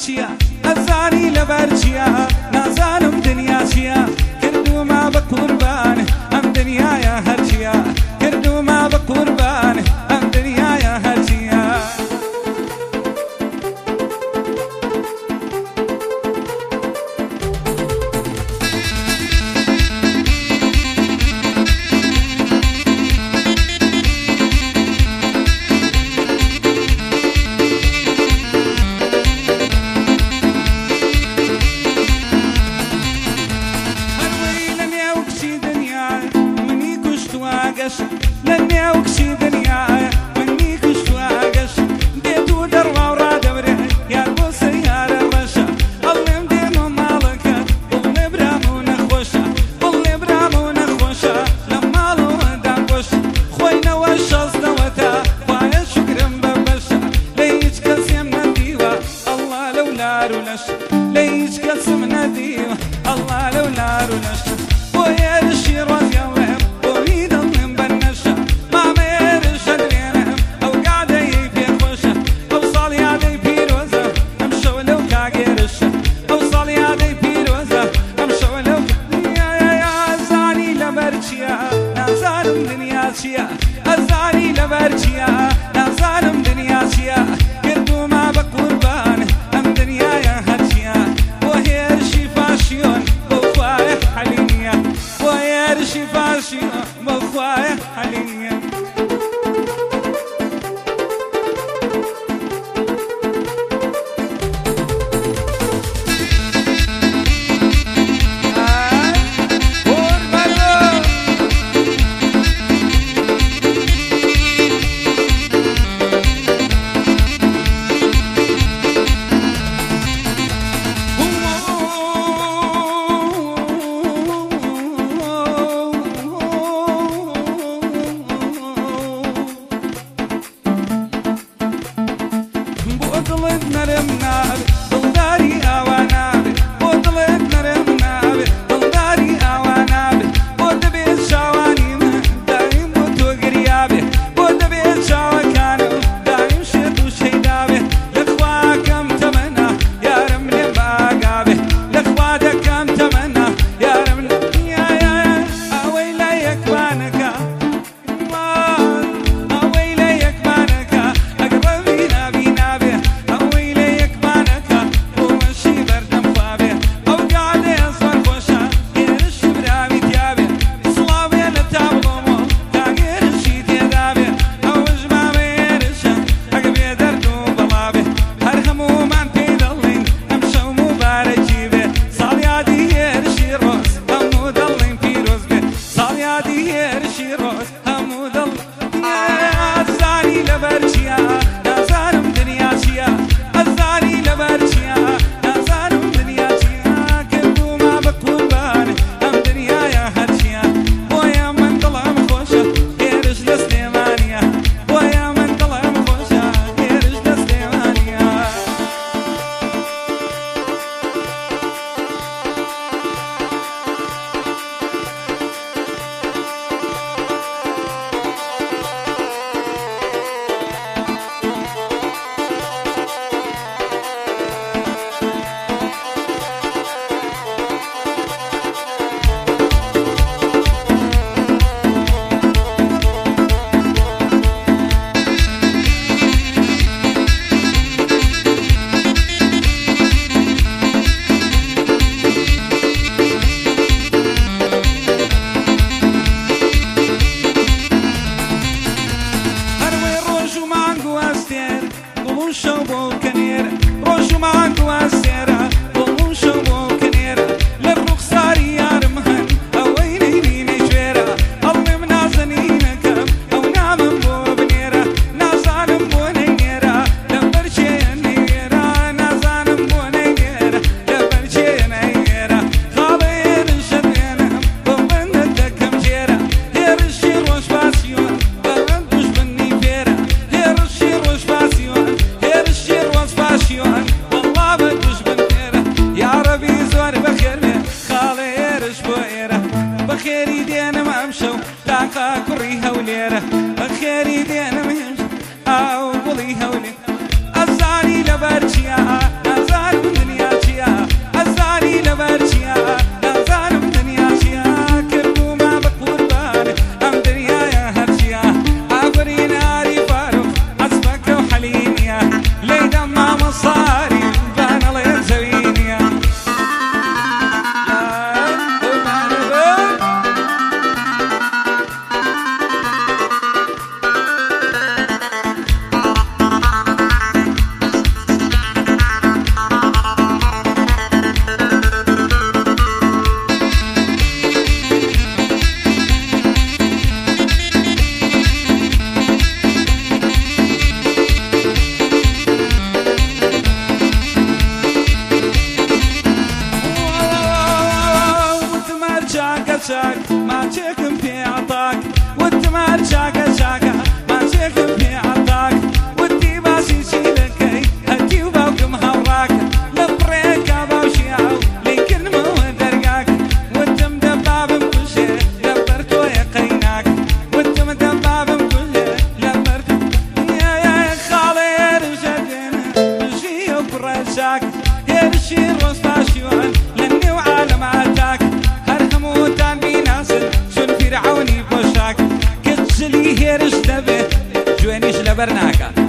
چیە ئەزانی لەبەر چیە نازانم دنیا چیە کردوما بە قوربان ئەم دنیایە هەرچیە کردوما بە قوربان ئەم دنیایە هەرچیە لنێو کچی دنیایە منی کشتووە گەشت دێت و دەڕوا و ڕادەبرێ یار بۆ سەیارە ڕەشە ئەڵێم دێمە ماڵەکە بڵێ برام و نەخۆشە بڵێ برام و نەخۆشە لە ماڵەوەدا خۆشە خۆینەوە شەزدەوەتە خوایە شکرم بە بەشە لە هیچ کەسێم نەدیوە ئەڵڵا لەو لار و لەش لە هیچ کەسم نەدیوە ئەڵڵا لەو لار و لەش بۆ هێرشی ڕۆزیاوێم ئەزانی لەبەر چیە نازانم دنیا چیە کردوما بە قوربان ئەم دنیایە هەرچیە بۆ هێرشی فاشیۆن بۆ خوایە حەلی نییە بۆ هێرشی فاشیۆن بۆ خوایە حەلی نییە دڵت نەرم نابێ دڵداری ئاوا نابێ بۆ دڵت نەرم نابێ دڵداری ئاوا نابێ بۆ دەبێت چاوانی من دایم بۆ تۆ گریابێ بۆ دەبێت چاوەکانم دایم شێت و شەیدابێ لەخوا کەم تەمەنا یارم لێم باگابێ لەخوا دەکەم تەمەنا یارم ئەوەی لە یەکوانەکە ئەوەی لە یەکمانەکە ئەگەڕەوی نابی نابێ كري هوليرة خيري دينا مهمش أو بلي هولي أزاني لبرشيا أزاني شاك ما تشكم في عطاك والتمار شاكا شاكا ما تشكم في عطاك ودي باسي شيلكي هدي وباوكم هوراك لبريك اباو شياو لكن مو درقاك وانتم دباب بكل شيء لبرتو يقيناك وانتم دباب بكل شيء لبرتو يا خالي رشدين رشي وبرشاك يرشي الرصاشيون لاني وعالم عتاك هرخموتان بيناسل شن فرعوني بوشاك كتشلي هيرش دبه جوينيش لبرناكا